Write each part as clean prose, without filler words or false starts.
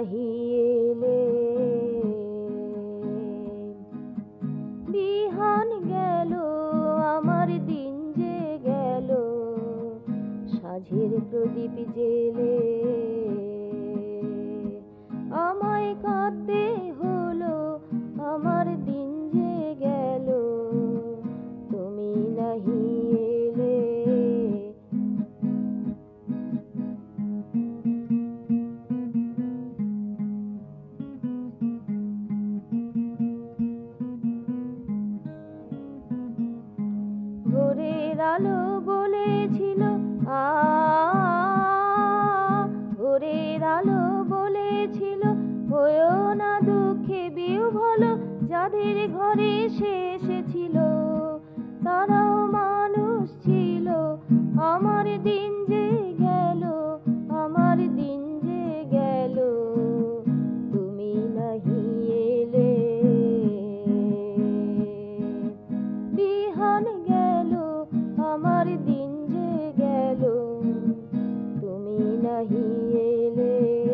নাহি এলে। বিহান গেল আমার দিন যে গেল সাঁঝের প্রদীপ জেলে। আমায় কাঁদতে হলো আমার দিন যে গেল তুমি নাহি এলে। ভোরের আলো বলেছিল ভোরের আলো বলেছিল হয়ো না দুঃখে বিহ্বল। যাদের ঘরে সে এসেছিল তারাও মানুষ ছিল। আমার দিন যে গেল আমার দিন যে গেল তুমি নাহি এলে। বিহান গেল আমার দিন যে গেল তুমি নাহি এলে।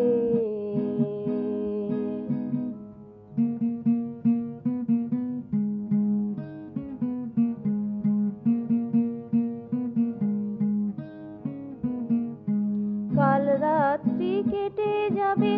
কাল রাত্রি কেটে যাবে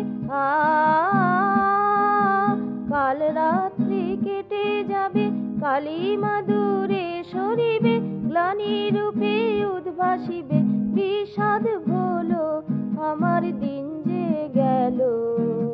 কাল রাত্রি কেটে যাবে কালিমা দূরে সরিবে। গ্লানি রূপে উদ্ভাসিবে বিষাদ হলো আমার দিন যে গেল।